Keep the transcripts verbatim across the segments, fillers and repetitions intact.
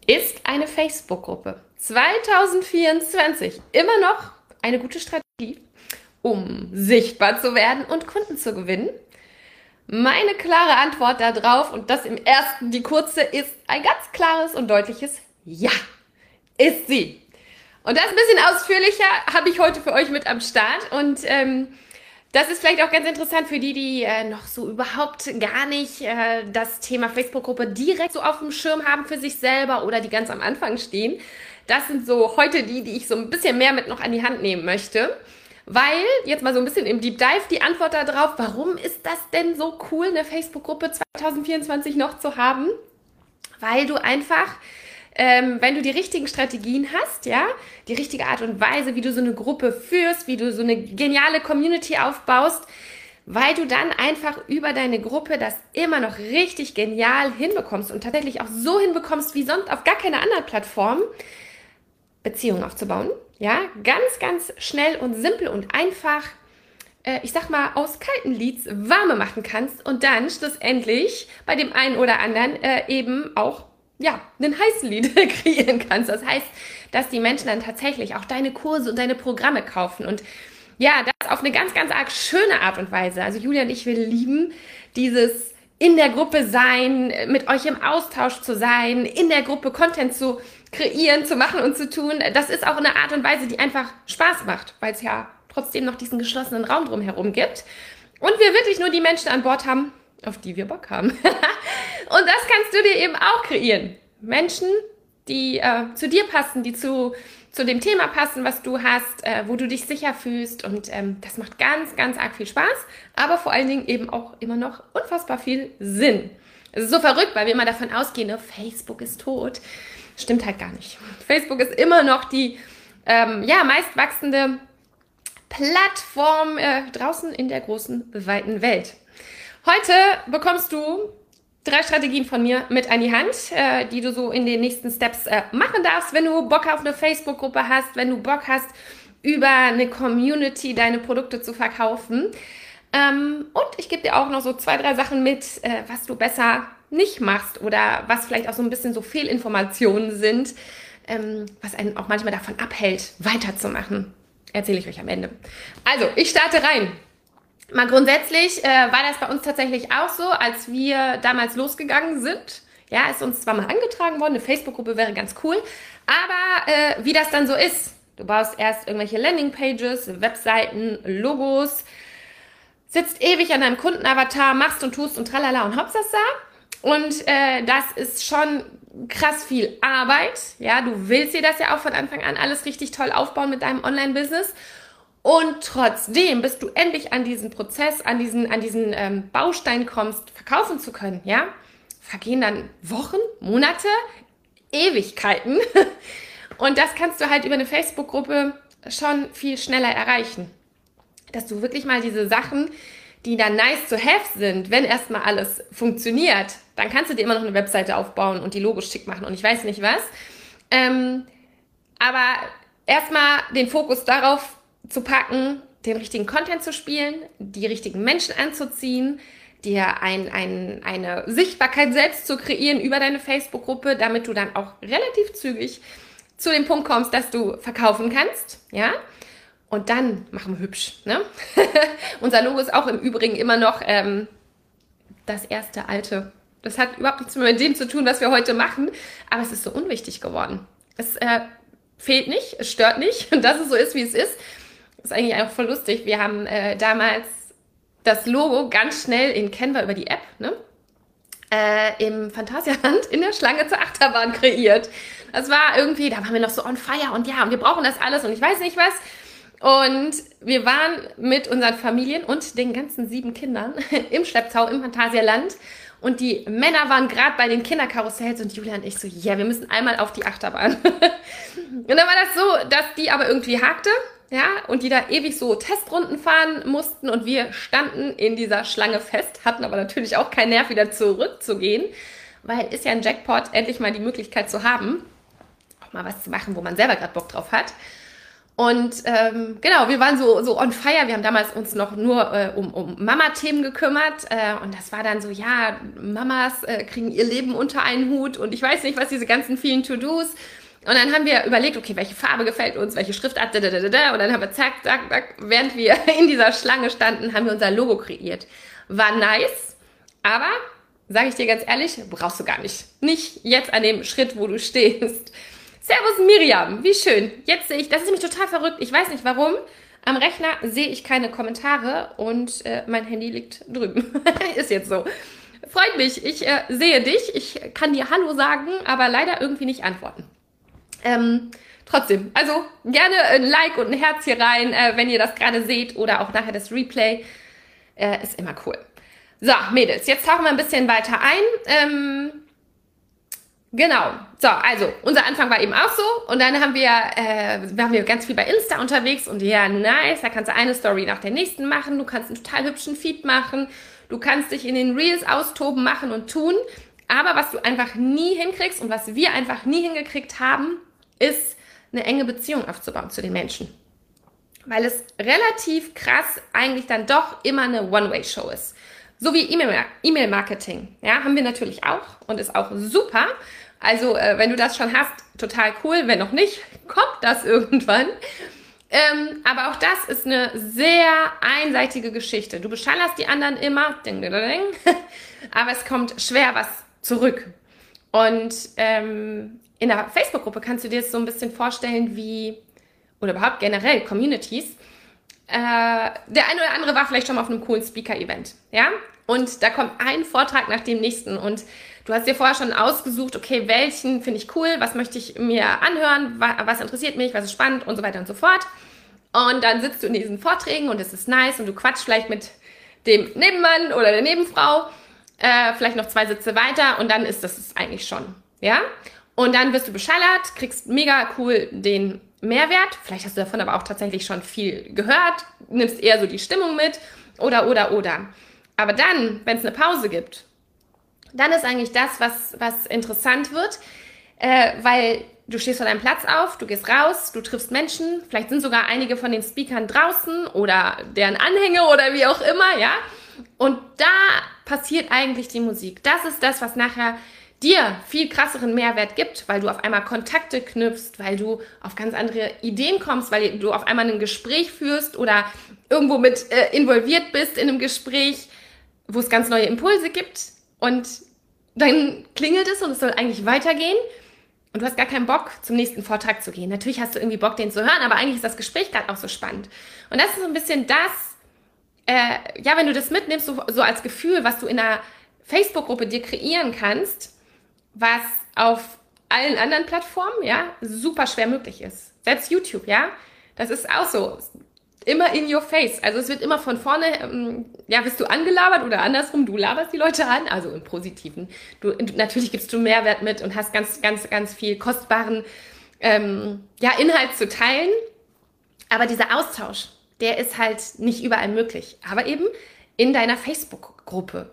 Ist eine Facebook-Gruppe zwanzig vierundzwanzig immer noch eine gute Strategie, um sichtbar zu werden und Kunden zu gewinnen? Meine klare Antwort darauf, und das im ersten, die kurze, ist ein ganz klares und deutliches Ja, ist sie. Und das ein bisschen ausführlicher habe ich heute für euch mit am Start. Und ähm, das ist vielleicht auch ganz interessant für die, die äh, noch so überhaupt gar nicht äh, das Thema Facebook-Gruppe direkt so auf dem Schirm haben für sich selber oder die ganz am Anfang stehen. Das sind so heute die, die ich so ein bisschen mehr mit noch an die Hand nehmen möchte. Weil, jetzt mal so ein bisschen im Deep Dive, die Antwort darauf, warum ist das denn so cool, eine Facebook-Gruppe zwanzig vierundzwanzig noch zu haben? Weil du einfach, ähm, wenn du die richtigen Strategien hast, ja, die richtige Art und Weise, wie du so eine Gruppe führst, wie du so eine geniale Community aufbaust, weil du dann einfach über deine Gruppe das immer noch richtig genial hinbekommst und tatsächlich auch so hinbekommst, wie sonst auf gar keiner anderen Plattform, Beziehungen aufzubauen. Ja, ganz, ganz schnell und simpel und einfach, äh, ich sag mal, aus kalten Leads warme machen kannst und dann schlussendlich bei dem einen oder anderen äh, eben auch, ja, einen heißen Lead kreieren kannst. Das heißt, dass die Menschen dann tatsächlich auch deine Kurse und deine Programme kaufen und ja, das auf eine ganz, ganz arg schöne Art und Weise. Also Julia und ich, wir lieben dieses in der Gruppe sein, mit euch im Austausch zu sein, in der Gruppe Content zu kreieren, zu machen und zu tun. Das ist auch eine Art und Weise, die einfach Spaß macht, weil es ja trotzdem noch diesen geschlossenen Raum drumherum gibt. Und wir wirklich nur die Menschen an Bord haben, auf die wir Bock haben. Und das kannst du dir eben auch kreieren. Menschen, die äh, zu dir passen, die zu, zu dem Thema passen, was du hast, äh, wo du dich sicher fühlst. Und ähm, das macht ganz, ganz arg viel Spaß, aber vor allen Dingen eben auch immer noch unfassbar viel Sinn. Es ist so verrückt, weil wir immer davon ausgehen, ne, Facebook ist tot. Stimmt halt gar nicht. Facebook ist immer noch die ähm, ja, meistwachsende Plattform äh, draußen in der großen, weiten Welt. Heute bekommst du drei Strategien von mir mit an die Hand, äh, die du so in den nächsten Steps äh, machen darfst, wenn du Bock auf eine Facebook-Gruppe hast, wenn du Bock hast, über eine Community deine Produkte zu verkaufen. Ähm, und ich gebe dir auch noch so zwei, drei Sachen mit, äh, was du besser nicht machst oder was vielleicht auch so ein bisschen so Fehlinformationen sind, ähm, was einen auch manchmal davon abhält, weiterzumachen. Erzähle ich euch am Ende. Also, ich starte rein. Mal grundsätzlich äh, war das bei uns tatsächlich auch so, als wir damals losgegangen sind. Ja, ist uns zwar mal angetragen worden, eine Facebook-Gruppe wäre ganz cool, aber äh, wie das dann so ist, du baust erst irgendwelche Landingpages, Webseiten, Logos, sitzt ewig an deinem Kundenavatar, machst und tust und tralala und hopsasa. Und äh, das ist schon krass viel Arbeit. Ja, du willst dir das ja auch von Anfang an alles richtig toll aufbauen mit deinem Online-Business. Und trotzdem, bis du endlich an diesen Prozess, an diesen, an diesen ähm, Baustein kommst, verkaufen zu können, ja, vergehen dann Wochen, Monate, Ewigkeiten. Und das kannst du halt über eine Facebook-Gruppe schon viel schneller erreichen. Dass du wirklich mal diese Sachen, die dann nice to have sind, wenn erstmal alles funktioniert, dann kannst du dir immer noch eine Webseite aufbauen und die Logos schick machen und ich weiß nicht was. Ähm, aber erstmal den Fokus darauf zu packen, den richtigen Content zu spielen, die richtigen Menschen anzuziehen, dir ein, ein, eine Sichtbarkeit selbst zu kreieren über deine Facebook-Gruppe, damit du dann auch relativ zügig zu dem Punkt kommst, dass du verkaufen kannst, ja. Und dann machen wir hübsch, ne? Unser Logo ist auch im Übrigen immer noch ähm, das erste alte. Das hat überhaupt nichts mehr mit dem zu tun, was wir heute machen, aber es ist so unwichtig geworden. Es äh, fehlt nicht, es stört nicht und dass es so ist, wie es ist, ist eigentlich auch voll lustig. Wir haben äh, damals das Logo ganz schnell in Canva über die App, ne? Äh, im Phantasialand in der Schlange zur Achterbahn kreiert. Das war irgendwie, da waren wir noch so on fire und ja, und wir brauchen das alles und ich weiß nicht was. Und wir waren mit unseren Familien und den ganzen sieben Kindern im Schlepptau im Phantasialand und die Männer waren gerade bei den Kinderkarussells und Julia und ich so, ja, yeah, wir müssen einmal auf die Achterbahn. Und dann war das so, dass die aber irgendwie hakte, ja, und die da ewig so Testrunden fahren mussten und wir standen in dieser Schlange fest, hatten aber natürlich auch keinen Nerv, wieder zurückzugehen, weil ist ja ein Jackpot, endlich mal die Möglichkeit zu haben, auch mal was zu machen, wo man selber gerade Bock drauf hat. Und ähm, genau, wir waren so, so on fire. Wir haben damals uns noch nur äh, um, um Mama-Themen gekümmert. Äh, und das war dann so, ja, Mamas äh, kriegen ihr Leben unter einen Hut. Und ich weiß nicht, was diese ganzen vielen To-Dos. Und dann haben wir überlegt, okay, welche Farbe gefällt uns, welche Schriftart, da, da, da, da. Und dann haben wir zack, zack, zack, während wir in dieser Schlange standen, haben wir unser Logo kreiert. War nice, aber, sage ich dir ganz ehrlich, brauchst du gar nicht. Nicht jetzt an dem Schritt, wo du stehst. Servus Miriam, wie schön. Jetzt sehe ich, das ist nämlich total verrückt. Ich weiß nicht warum. Am Rechner sehe ich keine Kommentare und äh, mein Handy liegt drüben. Ist jetzt so. Freut mich, ich äh, sehe dich. Ich kann dir Hallo sagen, aber leider irgendwie nicht antworten. Ähm, trotzdem, also gerne ein Like und ein Herz hier rein, äh, wenn ihr das gerade seht oder auch nachher das Replay. Äh, ist immer cool. So, Mädels, jetzt tauchen wir ein bisschen weiter ein. Ähm, Genau, so, also unser Anfang war eben auch so und dann haben wir, äh, waren wir ganz viel bei Insta unterwegs und ja, nice, da kannst du eine Story nach der nächsten machen, du kannst einen total hübschen Feed machen, du kannst dich in den Reels austoben, machen und tun, aber was du einfach nie hinkriegst und was wir einfach nie hingekriegt haben, ist eine enge Beziehung aufzubauen zu den Menschen. Weil es relativ krass eigentlich dann doch immer eine One-Way-Show ist. So wie E-Mail-Marketing, ja, haben wir natürlich auch und ist auch super. Also äh, wenn du das schon hast, total cool. Wenn noch nicht, kommt das irgendwann. Ähm, aber auch das ist eine sehr einseitige Geschichte. Du beschallerst die anderen immer, ding, ding, ding, aber es kommt schwer was zurück. Und ähm, in der Facebook-Gruppe kannst du dir das so ein bisschen vorstellen wie, oder überhaupt generell Communities. Äh, der eine oder andere war vielleicht schon mal auf einem coolen Speaker-Event, ja? Und da kommt ein Vortrag nach dem nächsten und du hast dir vorher schon ausgesucht, okay, welchen finde ich cool, was möchte ich mir anhören, was interessiert mich, was ist spannend und so weiter und so fort. Und dann sitzt du in diesen Vorträgen und es ist nice und du quatschst vielleicht mit dem Nebenmann oder der Nebenfrau, äh, vielleicht noch zwei Sitze weiter und dann ist das es eigentlich schon, ja? Und dann wirst du beschallert, kriegst mega cool den Mehrwert, vielleicht hast du davon aber auch tatsächlich schon viel gehört, nimmst eher so die Stimmung mit oder, oder, oder. Aber dann, wenn es eine Pause gibt, dann ist eigentlich das, was, was interessant wird, äh, weil du stehst von deinem Platz auf, du gehst raus, du triffst Menschen, vielleicht sind sogar einige von den Speakern draußen oder deren Anhänger oder wie auch immer, ja. Und da passiert eigentlich die Musik. Das ist das, was nachher dir viel krasseren Mehrwert gibt, weil du auf einmal Kontakte knüpfst, weil du auf ganz andere Ideen kommst, weil du auf einmal ein Gespräch führst oder irgendwo mit äh, involviert bist in einem Gespräch, wo es ganz neue Impulse gibt und dann klingelt es und es soll eigentlich weitergehen und du hast gar keinen Bock, zum nächsten Vortrag zu gehen. Natürlich hast du irgendwie Bock, den zu hören, aber eigentlich ist das Gespräch gerade auch so spannend. Und das ist so ein bisschen das, äh, ja, wenn du das mitnimmst, so, so als Gefühl, was du in einer Facebook-Gruppe dir kreieren kannst, was auf allen anderen Plattformen, ja, super schwer möglich ist. Selbst YouTube, ja, das ist auch so. Immer in your face. Also es wird immer von vorne, ähm, ja, bist du angelabert oder andersrum, du laberst die Leute an, also im Positiven. Du, natürlich gibst du Mehrwert mit und hast ganz, ganz, ganz viel kostbaren ähm, ja, Inhalt zu teilen. Aber dieser Austausch, der ist halt nicht überall möglich. Aber eben in deiner Facebook-Gruppe.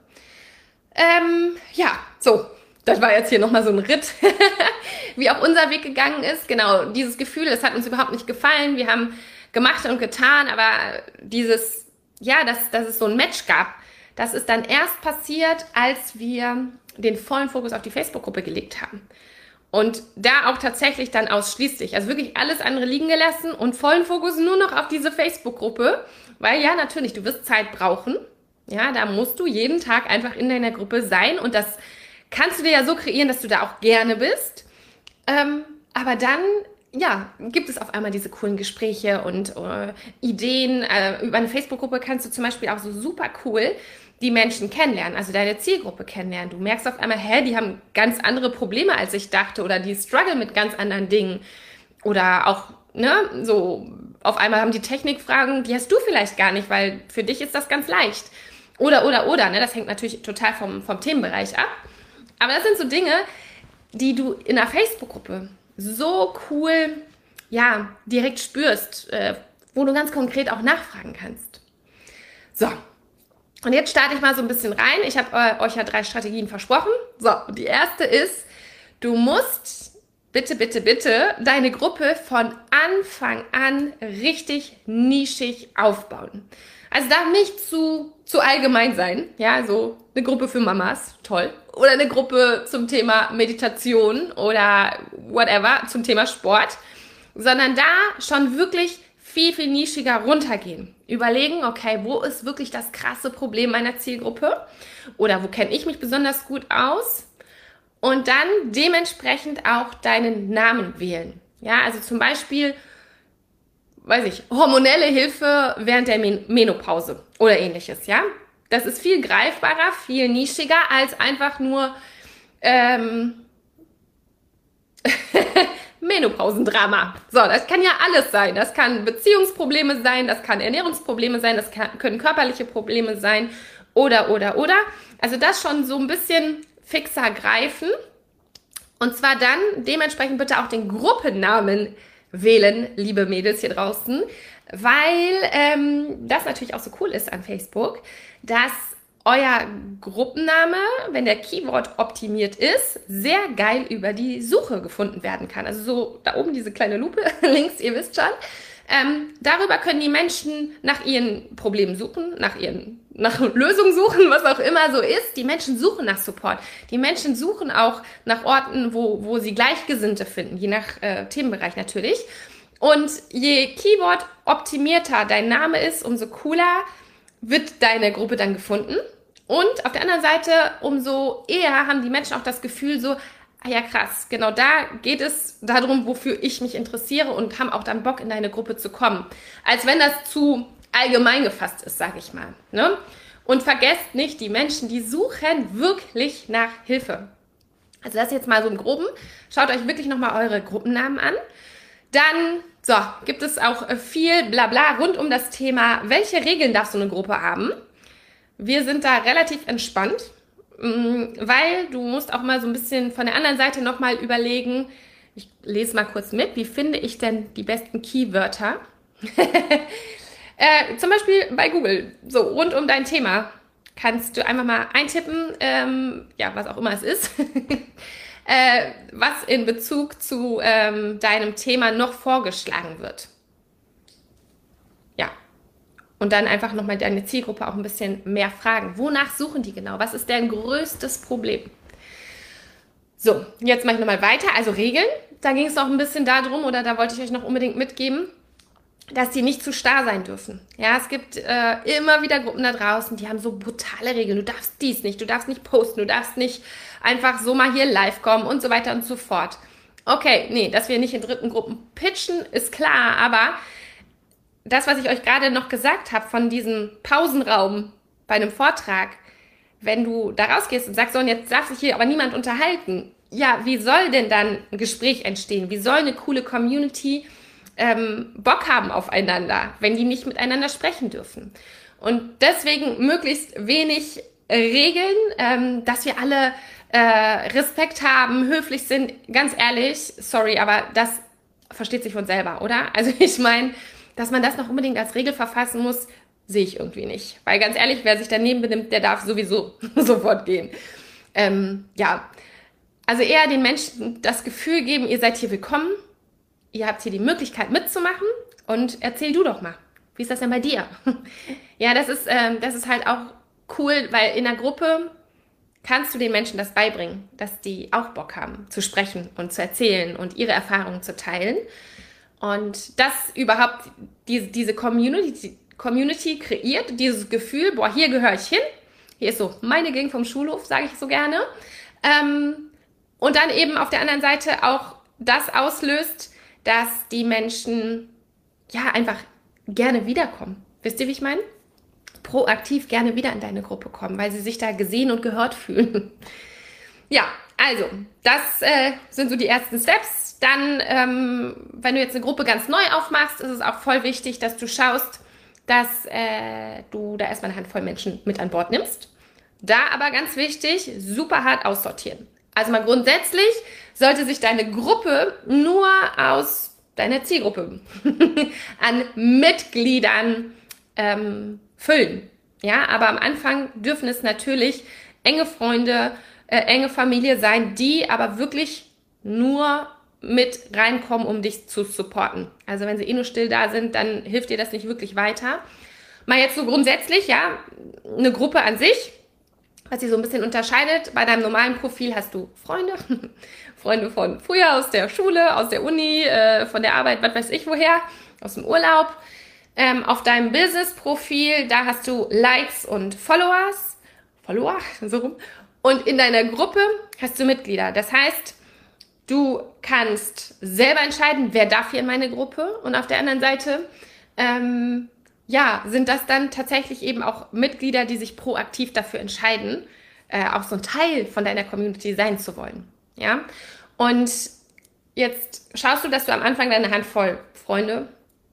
Ähm, ja, so. Das war jetzt hier nochmal so ein Ritt, wie auch unser Weg gegangen ist. Genau, dieses Gefühl, das hat uns überhaupt nicht gefallen. Wir haben gemacht und getan, aber dieses, ja, dass, dass es so ein Match gab, das ist dann erst passiert, als wir den vollen Fokus auf die Facebook-Gruppe gelegt haben. Und da auch tatsächlich dann ausschließlich, also wirklich alles andere liegen gelassen und vollen Fokus nur noch auf diese Facebook-Gruppe, weil ja, natürlich, du wirst Zeit brauchen. Ja, da musst du jeden Tag einfach in deiner Gruppe sein und das kannst du dir ja so kreieren, dass du da auch gerne bist. Ähm, aber dann, ja, gibt es auf einmal diese coolen Gespräche und äh, Ideen. Äh, über eine Facebook-Gruppe kannst du zum Beispiel auch so super cool die Menschen kennenlernen, also deine Zielgruppe kennenlernen. Du merkst auf einmal, hä, die haben ganz andere Probleme, als ich dachte, oder die struggle mit ganz anderen Dingen. Oder auch, ne, so auf einmal haben die Technikfragen, die hast du vielleicht gar nicht, weil für dich ist das ganz leicht. Oder, oder, oder, ne, das hängt natürlich total vom, vom Themenbereich ab. Aber das sind so Dinge, die du in einer Facebook-Gruppe so cool, ja, direkt spürst, äh, wo du ganz konkret auch nachfragen kannst. So, und jetzt starte ich mal so ein bisschen rein. Ich habe äh, euch ja drei Strategien versprochen. So, und die erste ist, du musst bitte, bitte, bitte deine Gruppe von Anfang an richtig nischig aufbauen. Also darf nicht zu, zu allgemein sein. Ja, so eine Gruppe für Mamas, toll. Oder eine Gruppe zum Thema Meditation oder whatever, zum Thema Sport. Sondern da schon wirklich viel, viel nischiger runtergehen. Überlegen, okay, wo ist wirklich das krasse Problem meiner Zielgruppe? Oder wo kenne ich mich besonders gut aus? Und dann dementsprechend auch deinen Namen wählen. Ja, also zum Beispiel, weiß ich, hormonelle Hilfe während der Men- Menopause oder ähnliches, ja. Das ist viel greifbarer, viel nischiger als einfach nur ähm, Menopausendrama. So, das kann ja alles sein. Das kann Beziehungsprobleme sein, das kann Ernährungsprobleme sein, das kann, können körperliche Probleme sein oder, oder, oder. Also das schon so ein bisschen fixer greifen. Und zwar dann dementsprechend bitte auch den Gruppennamen wählen, liebe Mädels hier draußen, weil ähm, das natürlich auch so cool ist an Facebook, dass euer Gruppenname, wenn der Keyword optimiert ist, sehr geil über die Suche gefunden werden kann. Also so da oben diese kleine Lupe links, ihr wisst schon. Ähm, darüber können die Menschen nach ihren Problemen suchen, nach ihren nach Lösungen suchen, was auch immer so ist. Die Menschen suchen nach Support. Die Menschen suchen auch nach Orten, wo, wo sie Gleichgesinnte finden, je nach äh, Themenbereich natürlich. Und je Keyword-optimierter dein Name ist, umso cooler wird deine Gruppe dann gefunden. Und auf der anderen Seite, umso eher haben die Menschen auch das Gefühl so, ah ja krass, genau da geht es darum, wofür ich mich interessiere und haben auch dann Bock, in deine Gruppe zu kommen. Als wenn das zu allgemein gefasst ist, sage ich mal. Ne? Und vergesst nicht, die Menschen, die suchen wirklich nach Hilfe. Also das jetzt mal so im Groben. Schaut euch wirklich nochmal eure Gruppennamen an. Dann, so, gibt es auch viel Blabla rund um das Thema, welche Regeln darf so eine Gruppe haben? Wir sind da relativ entspannt, weil du musst auch mal so ein bisschen von der anderen Seite nochmal überlegen, ich lese mal kurz mit, wie finde ich denn die besten Keywörter? äh, zum Beispiel bei Google, so rund um dein Thema, kannst du einfach mal eintippen, ähm, ja, was auch immer es ist, äh, was in Bezug zu ähm, deinem Thema noch vorgeschlagen wird. Ja. Und dann einfach nochmal deine Zielgruppe auch ein bisschen mehr fragen. Wonach suchen die genau? Was ist deren größtes Problem? So, jetzt mache ich nochmal weiter. Also Regeln. Da ging es noch ein bisschen darum, oder da wollte ich euch noch unbedingt mitgeben, dass die nicht zu starr sein dürfen. Ja, es gibt äh, immer wieder Gruppen da draußen, die haben so brutale Regeln. Du darfst dies nicht, du darfst nicht posten, du darfst nicht einfach so mal hier live kommen und so weiter und so fort. Okay, nee, dass wir nicht in dritten Gruppen pitchen, ist klar, aber das, was ich euch gerade noch gesagt habe von diesem Pausenraum bei einem Vortrag, wenn du da rausgehst und sagst, so, und jetzt darf sich hier aber niemand unterhalten, ja, wie soll denn dann ein Gespräch entstehen? Wie soll eine coole Community ähm, Bock haben aufeinander, wenn die nicht miteinander sprechen dürfen? Und deswegen möglichst wenig äh, Regeln, ähm, dass wir alle äh, Respekt haben, höflich sind. Ganz ehrlich, sorry, aber das versteht sich von selber, oder? Also ich meine, dass man das noch unbedingt als Regel verfassen muss, sehe ich irgendwie nicht. Weil ganz ehrlich, wer sich daneben benimmt, der darf sowieso sofort gehen. Ähm, ja, also eher den Menschen das Gefühl geben, ihr seid hier willkommen, ihr habt hier die Möglichkeit mitzumachen und erzähl du doch mal, wie ist das denn bei dir? Ja, das ist, ähm, das ist halt auch cool, weil in der Gruppe kannst du den Menschen das beibringen, dass die auch Bock haben zu sprechen und zu erzählen und ihre Erfahrungen zu teilen. Und das überhaupt, diese, diese Community, Community kreiert, dieses Gefühl, boah, hier gehöre ich hin, hier ist so meine Gegend vom Schulhof, sage ich so gerne. Ähm, und dann eben auf der anderen Seite auch das auslöst, dass die Menschen ja einfach gerne wiederkommen. Wisst ihr, wie ich meine? Proaktiv gerne wieder in deine Gruppe kommen, weil sie sich da gesehen und gehört fühlen. Ja, also, das äh, sind so die ersten Steps. Dann, ähm, wenn du jetzt eine Gruppe ganz neu aufmachst, ist es auch voll wichtig, dass du schaust, dass äh, du da erstmal eine Handvoll Menschen mit an Bord nimmst. Da aber ganz wichtig, super hart aussortieren. Also mal grundsätzlich sollte sich deine Gruppe nur aus deiner Zielgruppe an Mitgliedern ähm, füllen. Ja, aber am Anfang dürfen es natürlich enge Freunde, äh, enge Familie sein, die aber wirklich nur mit reinkommen, um dich zu supporten. Also wenn sie eh nur still da sind, dann hilft dir das nicht wirklich weiter. Mal jetzt so grundsätzlich, ja, eine Gruppe an sich, was sie so ein bisschen unterscheidet. Bei deinem normalen Profil hast du Freunde, Freunde von früher, aus der Schule, aus der Uni, äh, von der Arbeit, was weiß ich woher, aus dem Urlaub. Ähm, auf deinem Business-Profil, da hast du Likes und Followers, Follower, so rum. Und in deiner Gruppe hast du Mitglieder. Das heißt, du kannst selber entscheiden, wer darf hier in meine Gruppe. Und auf der anderen Seite, ähm, ja, sind das dann tatsächlich eben auch Mitglieder, die sich proaktiv dafür entscheiden, äh, auch so ein Teil von deiner Community sein zu wollen. Ja? Und jetzt schaust du, dass du am Anfang deine Handvoll Freunde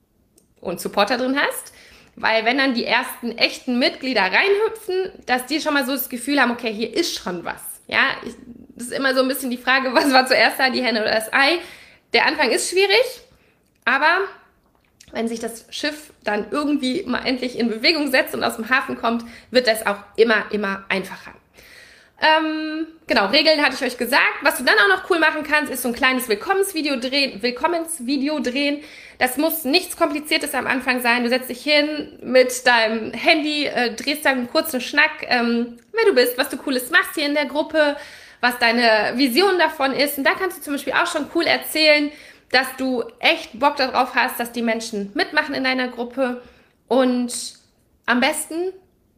und Supporter drin hast, weil wenn dann die ersten echten Mitglieder reinhüpfen, dass die schon mal so das Gefühl haben, okay, hier ist schon was. Ja, ich, das ist immer so ein bisschen die Frage, was war zuerst da, die Henne oder das Ei? Der Anfang ist schwierig, aber wenn sich das Schiff dann irgendwie mal endlich in Bewegung setzt und aus dem Hafen kommt, wird das auch immer, immer einfacher. Ähm, genau, Regeln hatte ich euch gesagt. Was du dann auch noch cool machen kannst, ist so ein kleines Willkommensvideo drehen. Willkommensvideo drehen. Das muss nichts Kompliziertes am Anfang sein. Du setzt dich hin mit deinem Handy, äh, drehst dann einen kurzen Schnack, ähm, wer du bist, was du Cooles machst hier in der Gruppe, was deine Vision davon ist. Und da kannst du zum Beispiel auch schon cool erzählen, dass du echt Bock darauf hast, dass die Menschen mitmachen in deiner Gruppe und am besten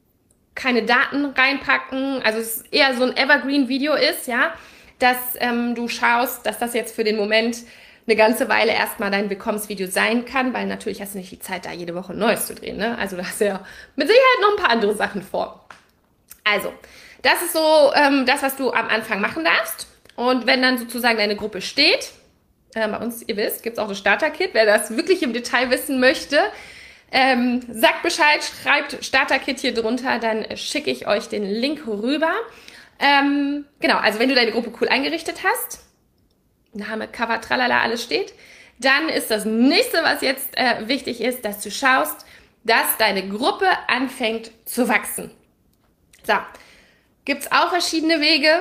keine Daten reinpacken, also es eher so ein Evergreen-Video ist, ja, dass ähm, du schaust, dass das jetzt für den Moment eine ganze Weile erstmal dein Willkommensvideo sein kann, weil natürlich hast du nicht die Zeit, da jede Woche ein neues zu drehen, ne? Also du hast ja mit Sicherheit noch ein paar andere Sachen vor. Also, das ist so ähm, das, was du am Anfang machen darfst. Und wenn dann sozusagen deine Gruppe steht, äh, bei uns, ihr wisst, gibt es auch das Starter-Kit, wer das wirklich im Detail wissen möchte, Ähm, sagt Bescheid, schreibt Starter-Kit hier drunter, dann schicke ich euch den Link rüber. Ähm, genau, also wenn du deine Gruppe cool eingerichtet hast, Name, Cover, tralala, alles steht, dann ist das nächste, was jetzt äh, wichtig ist, dass du schaust, dass deine Gruppe anfängt zu wachsen. So, gibt's auch verschiedene Wege.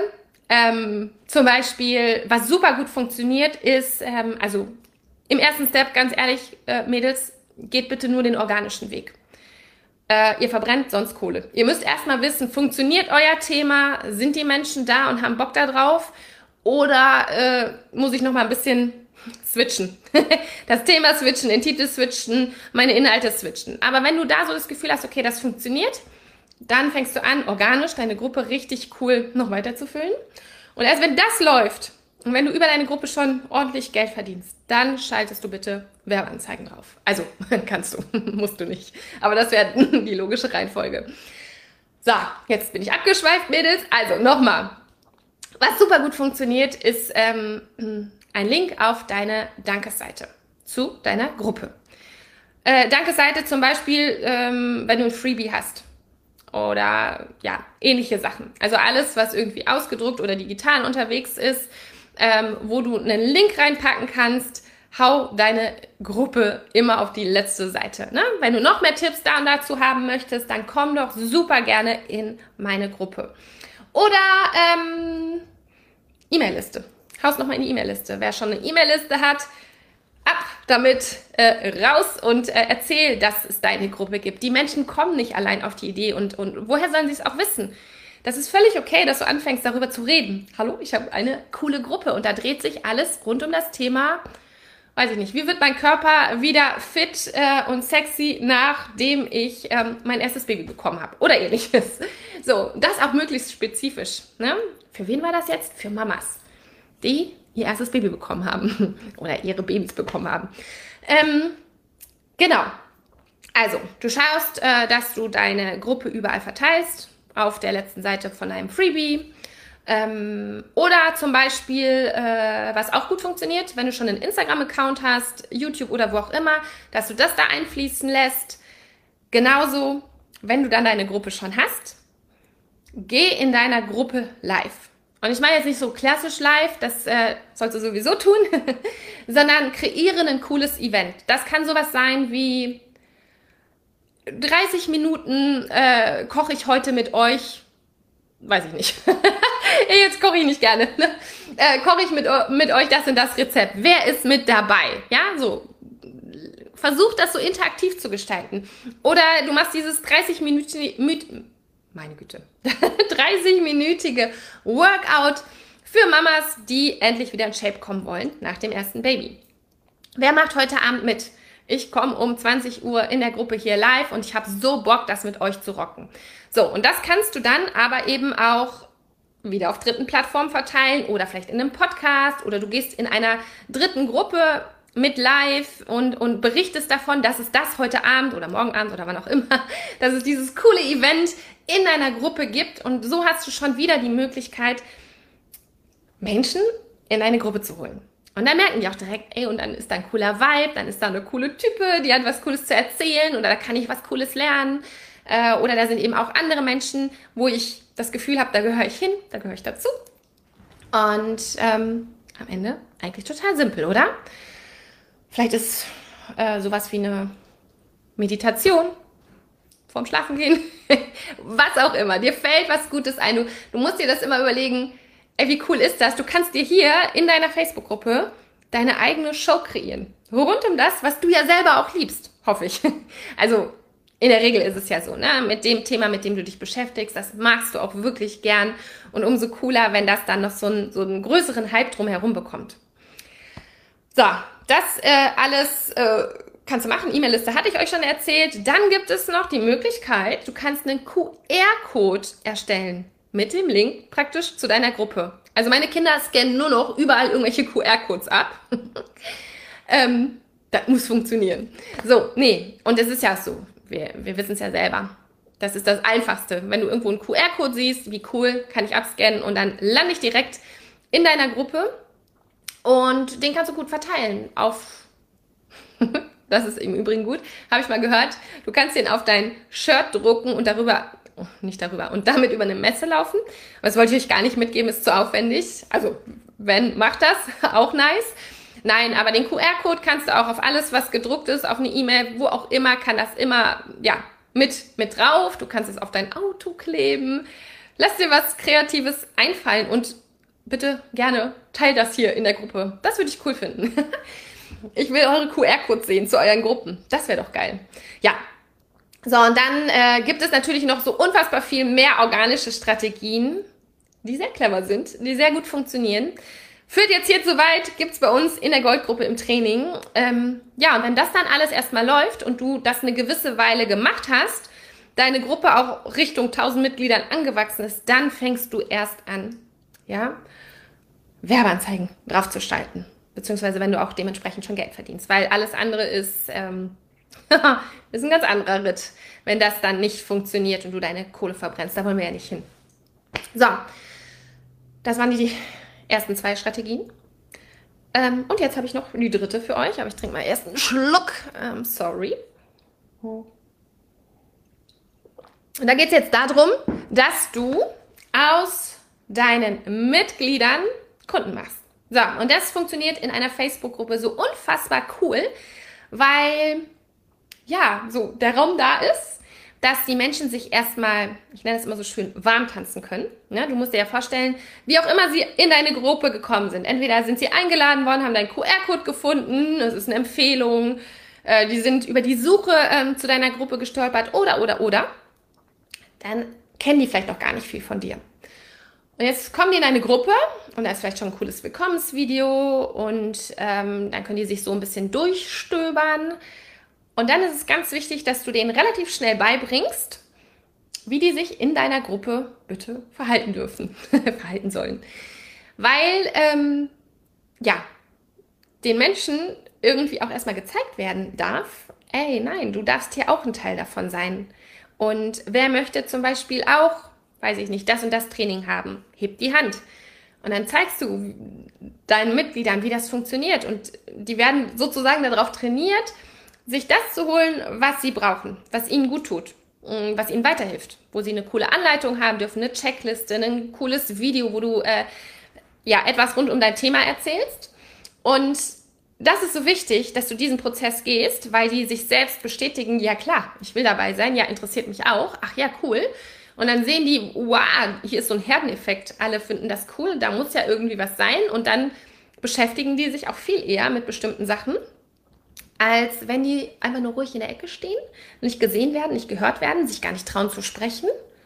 Ähm, zum Beispiel, was super gut funktioniert, ist, ähm, also im ersten Step, ganz ehrlich, äh, Mädels, geht bitte nur den organischen Weg. Äh, ihr verbrennt sonst Kohle. Ihr müsst erstmal wissen, funktioniert euer Thema? Sind die Menschen da und haben Bock da drauf? Oder äh, muss ich noch mal ein bisschen switchen? Das Thema switchen, den Titel switchen, meine Inhalte switchen. Aber wenn du da so das Gefühl hast, okay, das funktioniert, dann fängst du an, organisch deine Gruppe richtig cool noch weiter zu füllen. Und erst wenn das läuft, und wenn du über deine Gruppe schon ordentlich Geld verdienst, dann schaltest du bitte Werbeanzeigen drauf. Also, kannst du, musst du nicht. Aber das wäre die logische Reihenfolge. So, jetzt bin ich abgeschweift, Mädels. Also, nochmal. Was super gut funktioniert, ist ähm, ein Link auf deine Dankesseite zu deiner Gruppe. Äh, Dankesseite zum Beispiel, ähm, wenn du ein Freebie hast. Oder, ja, ähnliche Sachen. Also alles, was irgendwie ausgedruckt oder digital unterwegs ist, Ähm, wo du einen Link reinpacken kannst, hau deine Gruppe immer auf die letzte Seite. Ne? Wenn du noch mehr Tipps da und dazu haben möchtest, dann komm doch super gerne in meine Gruppe. Oder ähm, E-Mail-Liste. Haust nochmal in die E-Mail-Liste. Wer schon eine E-Mail-Liste hat, ab damit äh, raus und äh, erzähl, dass es deine Gruppe gibt. Die Menschen kommen nicht allein auf die Idee und, und woher sollen sie es auch wissen? Das ist völlig okay, dass du anfängst, darüber zu reden. Hallo, ich habe eine coole Gruppe und da dreht sich alles rund um das Thema, weiß ich nicht, wie wird mein Körper wieder fit äh, und sexy, nachdem ich ähm, mein erstes Baby bekommen habe oder ähnliches. So, das auch möglichst spezifisch. Ne? Für wen war das jetzt? Für Mamas, die ihr erstes Baby bekommen haben oder ihre Babys bekommen haben. Ähm, genau, also du schaust, äh, dass du deine Gruppe überall verteilst, auf der letzten Seite von einem Freebie. Ähm, oder zum Beispiel, äh, was auch gut funktioniert, wenn du schon einen Instagram-Account hast, YouTube oder wo auch immer, dass du das da einfließen lässt. Genauso, wenn du dann deine Gruppe schon hast, geh in deiner Gruppe live. Und ich meine jetzt nicht so klassisch live, das äh, sollst du sowieso tun, sondern kreiere ein cooles Event. Das kann sowas sein wie dreißig Minuten äh, koche ich heute mit euch, weiß ich nicht. Jetzt koche ich nicht gerne. Äh, koche ich mit, mit euch das und das Rezept. Wer ist mit dabei? Ja, so. Versuch das so interaktiv zu gestalten. Oder du machst dieses dreißig-minütige, meine Güte, dreißig-minütige Workout für Mamas, die endlich wieder in Shape kommen wollen nach dem ersten Baby. Wer macht heute Abend mit? Ich komme um zwanzig Uhr in der Gruppe hier live und ich habe so Bock, das mit euch zu rocken. So, und das kannst du dann aber eben auch wieder auf dritten Plattformen verteilen oder vielleicht in einem Podcast oder du gehst in einer dritten Gruppe mit live und, und berichtest davon, dass es das heute Abend oder morgen Abend oder wann auch immer, dass es dieses coole Event in deiner Gruppe gibt und so hast du schon wieder die Möglichkeit, Menschen in eine Gruppe zu holen. Und dann merken die auch direkt, ey, und dann ist da ein cooler Vibe, dann ist da eine coole Type, die hat was Cooles zu erzählen oder da kann ich was Cooles lernen. Äh, oder da sind eben auch andere Menschen, wo ich das Gefühl habe, da gehöre ich hin, da gehöre ich dazu. Und ähm, am Ende eigentlich total simpel, oder? Vielleicht ist äh, sowas wie eine Meditation vorm Schlafengehen, was auch immer. Dir fällt was Gutes ein. Du, du musst dir das immer überlegen, ey, wie cool ist das? Du kannst dir hier in deiner Facebook-Gruppe deine eigene Show kreieren. Rund um das, was du ja selber auch liebst, hoffe ich. Also in der Regel ist es ja so, ne? Mit dem Thema, mit dem du dich beschäftigst, das magst du auch wirklich gern. Und umso cooler, wenn das dann noch so einen, so einen größeren Hype drumherum bekommt. So, das äh, alles äh, kannst du machen. E-Mail-Liste hatte ich euch schon erzählt. Dann gibt es noch die Möglichkeit, du kannst einen Q R-Code erstellen. Mit dem Link praktisch zu deiner Gruppe. Also meine Kinder scannen nur noch überall irgendwelche Q R-Codes ab. ähm, das muss funktionieren. So, nee, und es ist ja so, wir, wir wissen es ja selber. Das ist das Einfachste. Wenn du irgendwo einen Q R-Code siehst, wie cool, kann ich abscannen und dann lande ich direkt in deiner Gruppe und den kannst du gut verteilen auf, das ist im Übrigen gut, habe ich mal gehört, du kannst den auf dein Shirt drucken und darüber Oh, nicht darüber. Und damit über eine Messe laufen. Das wollte ich euch gar nicht mitgeben, ist zu aufwendig. Also, wenn, macht das. Auch nice. Nein, aber den Q R-Code kannst du auch auf alles, was gedruckt ist, auf eine E-Mail, wo auch immer, kann das immer, ja, mit, mit drauf. Du kannst es auf dein Auto kleben. Lass dir was Kreatives einfallen und bitte gerne teil das hier in der Gruppe. Das würde ich cool finden. Ich will eure Q R-Codes sehen zu euren Gruppen. Das wäre doch geil. Ja. So, und dann äh, gibt es natürlich noch so unfassbar viel mehr organische Strategien, die sehr clever sind, die sehr gut funktionieren. Führt jetzt hier zu weit, gibt's bei uns in der Goldgruppe im Training. Ähm, ja, und wenn das dann alles erstmal läuft und du das eine gewisse Weile gemacht hast, deine Gruppe auch Richtung tausend Mitgliedern angewachsen ist, dann fängst du erst an, ja, Werbeanzeigen draufzuschalten. Beziehungsweise wenn du auch dementsprechend schon Geld verdienst. Weil alles andere ist... Ähm, ist ein ganz anderer Ritt, wenn das dann nicht funktioniert und du deine Kohle verbrennst. Da wollen wir ja nicht hin. So, das waren die ersten zwei Strategien. Ähm, und jetzt habe ich noch die dritte für euch. Aber ich trinke mal erst einen Schluck. Ähm, sorry. Und da geht es jetzt darum, dass du aus deinen Mitgliedern Kunden machst. So, und das funktioniert in einer Facebook-Gruppe so unfassbar cool, weil... ja, so der Raum da ist, dass die Menschen sich erstmal, ich nenne es immer so schön, warm tanzen können. Ne? Du musst dir ja vorstellen, wie auch immer sie in deine Gruppe gekommen sind. Entweder sind sie eingeladen worden, haben deinen Q R-Code gefunden, das ist eine Empfehlung, äh, die sind über die Suche ähm, zu deiner Gruppe gestolpert oder, oder, oder. Dann kennen die vielleicht noch gar nicht viel von dir. Und jetzt kommen die in eine Gruppe und da ist vielleicht schon ein cooles Willkommensvideo und ähm, dann können die sich so ein bisschen durchstöbern. Und dann ist es ganz wichtig, dass du denen relativ schnell beibringst, wie die sich in deiner Gruppe bitte verhalten dürfen, verhalten sollen. Weil, ähm, ja, den Menschen irgendwie auch erstmal gezeigt werden darf, ey, nein, du darfst hier auch ein Teil davon sein. Und wer möchte zum Beispiel auch, weiß ich nicht, das und das Training haben, hebt die Hand. Und dann zeigst du deinen Mitgliedern, wie das funktioniert. Und die werden sozusagen darauf trainiert, sich das zu holen, was sie brauchen, was ihnen gut tut, was ihnen weiterhilft, wo sie eine coole Anleitung haben dürfen, eine Checkliste, ein cooles Video, wo du äh, ja etwas rund um dein Thema erzählst. Und das ist so wichtig, dass du diesen Prozess gehst, weil die sich selbst bestätigen, ja klar, ich will dabei sein, ja, interessiert mich auch, ach ja, cool. Und dann sehen die, wow, hier ist so ein Herdeneffekt. Alle finden das cool, da muss ja irgendwie was sein. Und dann beschäftigen die sich auch viel eher mit bestimmten Sachen, als wenn die einfach nur ruhig in der Ecke stehen, nicht gesehen werden, nicht gehört werden, sich gar nicht trauen zu sprechen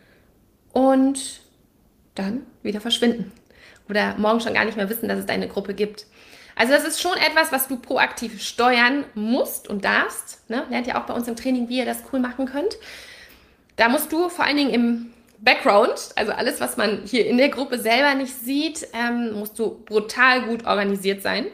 und dann wieder verschwinden. Oder morgen schon gar nicht mehr wissen, dass es eine Gruppe gibt. Also das ist schon etwas, was du proaktiv steuern musst und darfst. Ne? Lernt ihr auch bei uns im Training, wie ihr das cool machen könnt. Da musst du vor allen Dingen im Background, also alles, was man hier in der Gruppe selber nicht sieht, ähm, musst du brutal gut organisiert sein.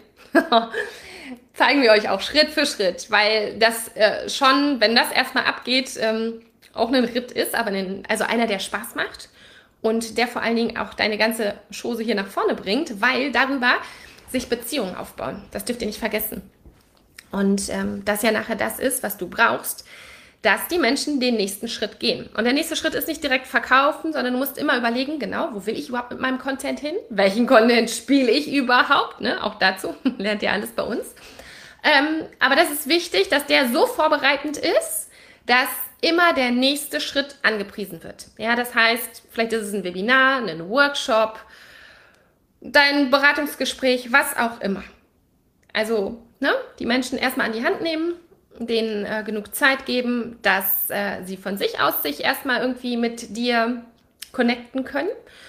Zeigen wir euch auch Schritt für Schritt, weil das äh, schon, wenn das erstmal abgeht, ähm, auch ein Ritt ist, aber ein, also einer, der Spaß macht und der vor allen Dingen auch deine ganze Chose hier nach vorne bringt, weil darüber sich Beziehungen aufbauen. Das dürft ihr nicht vergessen. Und ähm, das ja nachher das ist, was du brauchst, dass die Menschen den nächsten Schritt gehen. Und der nächste Schritt ist nicht direkt verkaufen, sondern du musst immer überlegen, genau, wo will ich überhaupt mit meinem Content hin? Welchen Content spiele ich überhaupt? Ne? Auch dazu lernt ihr alles bei uns. Ähm, aber das ist wichtig, dass der so vorbereitend ist, dass immer der nächste Schritt angepriesen wird. Ja, das heißt, vielleicht ist es ein Webinar, ein Workshop, dein Beratungsgespräch, was auch immer. Also, ne, die Menschen erstmal an die Hand nehmen, denen äh, genug Zeit geben, dass äh, sie von sich aus sich erstmal irgendwie mit dir connecten können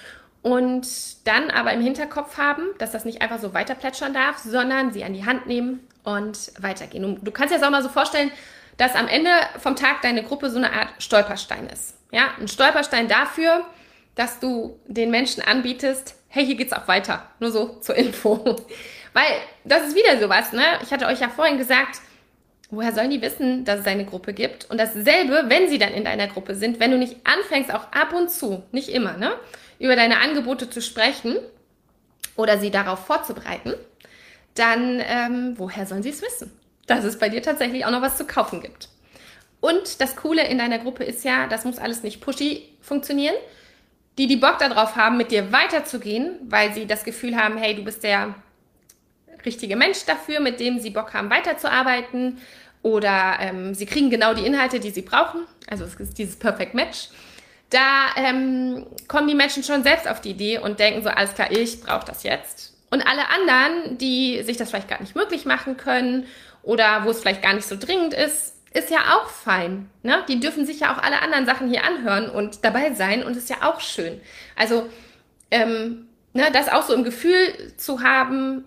und dann aber im Hinterkopf haben, dass das nicht einfach so weiter plätschern darf, sondern sie an die Hand nehmen und weitergehen. Und du kannst dir das auch mal so vorstellen, dass am Ende vom Tag deine Gruppe so eine Art Stolperstein ist. Ja, ein Stolperstein dafür, dass du den Menschen anbietest, hey, hier geht's auch weiter. Nur so zur Info. Weil das ist wieder sowas, ne? Ich hatte euch ja vorhin gesagt, woher sollen die wissen, dass es eine Gruppe gibt? Und dasselbe, wenn sie dann in deiner Gruppe sind, wenn du nicht anfängst, auch ab und zu, nicht immer, ne, über deine Angebote zu sprechen oder sie darauf vorzubereiten, dann ähm, woher sollen sie es wissen? Dass es bei dir tatsächlich auch noch was zu kaufen gibt. Und das Coole in deiner Gruppe ist ja, das muss alles nicht pushy funktionieren. Die, die Bock darauf haben, mit dir weiterzugehen, weil sie das Gefühl haben, hey, du bist der richtige Mensch dafür, mit dem sie Bock haben, weiterzuarbeiten, oder ähm, sie kriegen genau die Inhalte, die sie brauchen. Also es ist dieses Perfect Match. Da ähm, kommen die Menschen schon selbst auf die Idee und denken so, alles klar, ich brauche das jetzt. Und alle anderen, die sich das vielleicht gar nicht möglich machen können oder wo es vielleicht gar nicht so dringend ist, ist ja auch fein. Ne? Die dürfen sich ja auch alle anderen Sachen hier anhören und dabei sein und ist ja auch schön. Also ähm, ne, das auch so im Gefühl zu haben,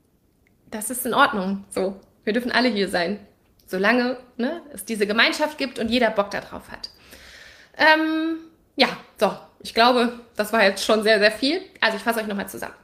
das ist in Ordnung. So, wir dürfen alle hier sein, solange ne, es diese Gemeinschaft gibt und jeder Bock darauf hat. Ähm, ja, so, ich glaube, das war jetzt schon sehr, sehr viel. Also ich fasse euch nochmal zusammen.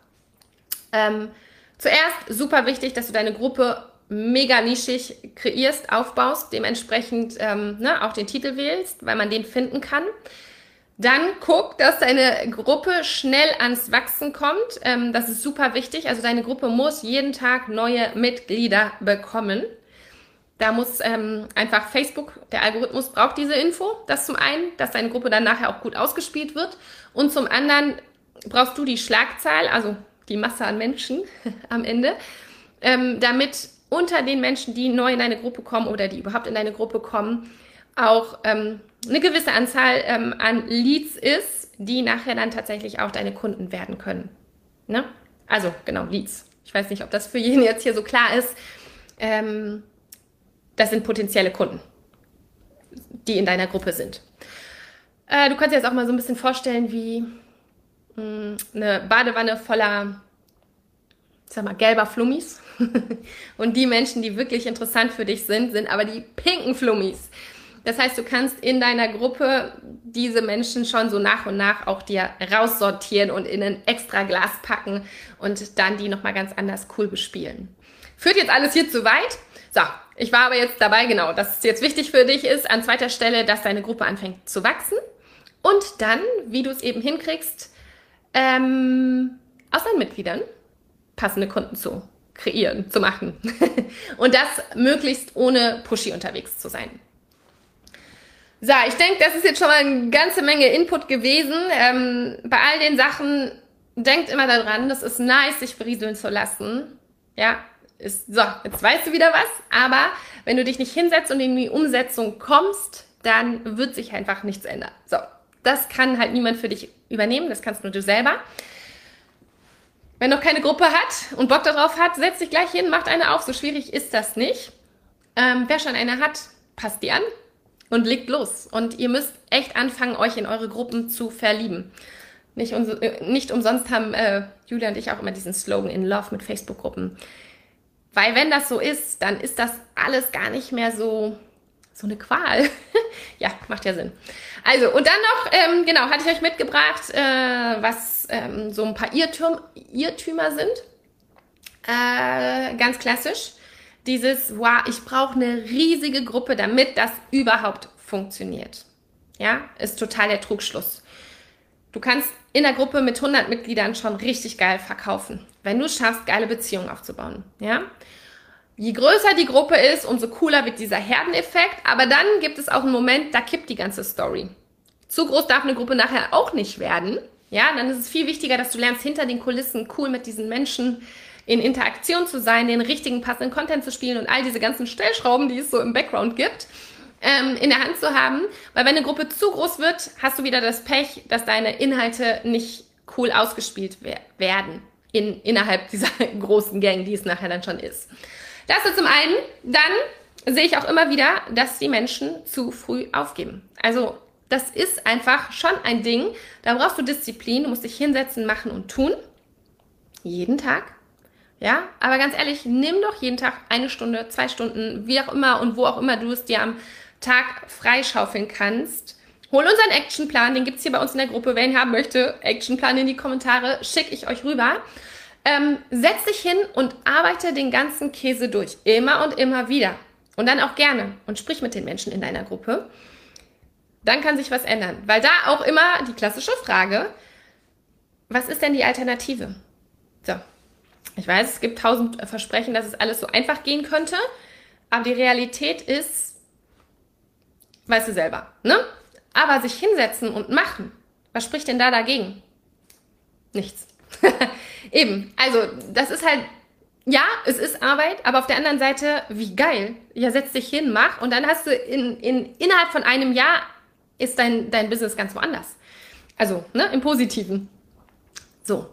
Ähm, zuerst super wichtig, dass du deine Gruppe mega nischig kreierst, aufbaust, dementsprechend ähm, ne, auch den Titel wählst, weil man den finden kann. Dann guck, dass deine Gruppe schnell ans Wachsen kommt. Ähm, das ist super wichtig. Also deine Gruppe muss jeden Tag neue Mitglieder bekommen. Da muss ähm, einfach Facebook, der Algorithmus braucht diese Info. Das zum einen, dass deine Gruppe dann nachher auch gut ausgespielt wird. Und zum anderen brauchst du die Schlagzahl, also die Masse an Menschen am Ende, ähm, damit unter den Menschen, die neu in deine Gruppe kommen oder die überhaupt in deine Gruppe kommen, auch ähm, eine gewisse Anzahl ähm, an Leads ist, die nachher dann tatsächlich auch deine Kunden werden können. Ne? Also genau, Leads. Ich weiß nicht, ob das für jeden jetzt hier so klar ist. Ähm, das sind potenzielle Kunden, die in deiner Gruppe sind. Äh, du kannst dir jetzt auch mal so ein bisschen vorstellen wie mh, eine Badewanne voller, ich sag mal, gelber Flummis. Und die Menschen, die wirklich interessant für dich sind, sind aber die pinken Flummis. Das heißt, du kannst in deiner Gruppe diese Menschen schon so nach und nach auch dir raussortieren und in ein extra Glas packen und dann die nochmal ganz anders cool bespielen. Führt jetzt alles hier zu weit? So, ich war aber jetzt dabei, genau, dass es jetzt wichtig für dich ist, an zweiter Stelle, dass deine Gruppe anfängt zu wachsen und dann, wie du es eben hinkriegst, ähm, aus deinen Mitgliedern passende Kunden zu kreieren, zu machen. Und das möglichst ohne pushy unterwegs zu sein. So, ich denke, das ist jetzt schon mal eine ganze Menge Input gewesen. Ähm, bei all den Sachen, denkt immer daran, das ist nice, sich berieseln zu lassen. Ja, ist, so, jetzt weißt du wieder was, aber wenn du dich nicht hinsetzt und in die Umsetzung kommst, dann wird sich einfach nichts ändern. So, Das kann halt niemand für dich übernehmen, das kannst nur du selber. Wenn noch keine Gruppe hat und Bock darauf hat, setz dich gleich hin, macht eine auf. So schwierig ist das nicht. Ähm, wer schon eine hat, passt die an und legt los. Und ihr müsst echt anfangen, euch in eure Gruppen zu verlieben. Nicht, um, nicht umsonst haben äh, Julia und ich auch immer diesen Slogan in Love mit Facebook-Gruppen. Weil wenn das so ist, dann ist das alles gar nicht mehr so, so eine Qual. Ja, macht ja Sinn. Also, und dann noch, ähm, genau, hatte ich euch mitgebracht, äh, was ähm, so ein paar Irrtüm Irrtümer sind. Äh, ganz klassisch. Dieses, wow, ich brauche eine riesige Gruppe, damit das überhaupt funktioniert. Ja, ist total der Trugschluss. Du kannst in der Gruppe mit hundert Mitgliedern schon richtig geil verkaufen, wenn du es schaffst, geile Beziehungen aufzubauen. Ja? Je größer die Gruppe ist, umso cooler wird dieser Herdeneffekt. Aber dann gibt es auch einen Moment, da kippt die ganze Story. Zu groß darf eine Gruppe nachher auch nicht werden. Ja, dann ist es viel wichtiger, dass du lernst, hinter den Kulissen cool mit diesen Menschen in Interaktion zu sein, den richtigen passenden Content zu spielen und all diese ganzen Stellschrauben, die es so im Background gibt, ähm, in der Hand zu haben. Weil wenn eine Gruppe zu groß wird, hast du wieder das Pech, dass deine Inhalte nicht cool ausgespielt wer werden in, innerhalb dieser großen Gang, die es nachher dann schon ist. Das ist zum einen. Dann sehe ich auch immer wieder, dass die Menschen zu früh aufgeben. Also das ist einfach schon ein Ding. Da brauchst du Disziplin, du musst dich hinsetzen, machen und tun. Jeden Tag. Ja, aber ganz ehrlich, nimm doch jeden Tag eine Stunde, zwei Stunden, wie auch immer und wo auch immer du es dir am Tag freischaufeln kannst. Hol unseren Actionplan, den gibt's hier bei uns in der Gruppe. Wer ihn haben möchte, Actionplan in die Kommentare, schicke ich euch rüber. Ähm, setz dich hin und arbeite den ganzen Käse durch. Immer und immer wieder. Und dann auch gerne. Und sprich mit den Menschen in deiner Gruppe. Dann kann sich was ändern. Weil da auch immer die klassische Frage, was ist denn die Alternative? So. Ich weiß, es gibt tausend Versprechen, dass es alles so einfach gehen könnte, aber die Realität ist, weißt du selber, ne? Aber sich hinsetzen und machen, was spricht denn da dagegen? Nichts. Eben, also das ist halt, ja, es ist Arbeit, aber auf der anderen Seite, wie geil. Ja, setz dich hin, mach und dann hast du in, in, innerhalb von einem Jahr ist dein, dein Business ganz woanders. Also, ne, im Positiven. So.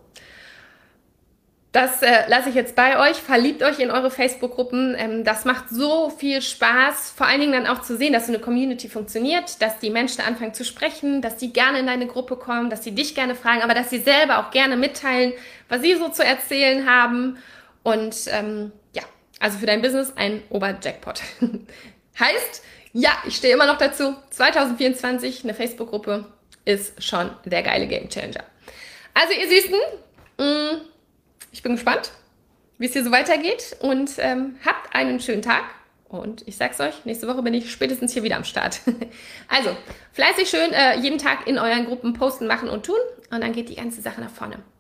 Das äh, lasse ich jetzt bei euch. Verliebt euch in eure Facebook-Gruppen. Ähm, das macht so viel Spaß. Vor allen Dingen dann auch zu sehen, dass so eine Community funktioniert, dass die Menschen anfangen zu sprechen, dass die gerne in deine Gruppe kommen, dass sie dich gerne fragen, aber dass sie selber auch gerne mitteilen, was sie so zu erzählen haben. Und ähm, ja, also für dein Business ein Oberjackpot. Heißt, ja, ich stehe immer noch dazu. zwanzig vierundzwanzig, eine Facebook-Gruppe ist schon der geile Gamechanger. Also ihr Süßen, mh, ich bin gespannt, wie es hier so weitergeht und ähm, habt einen schönen Tag und ich sag's euch, nächste Woche bin ich spätestens hier wieder am Start. Also, fleißig schön äh, jeden Tag in euren Gruppen posten, machen und tun und dann geht die ganze Sache nach vorne.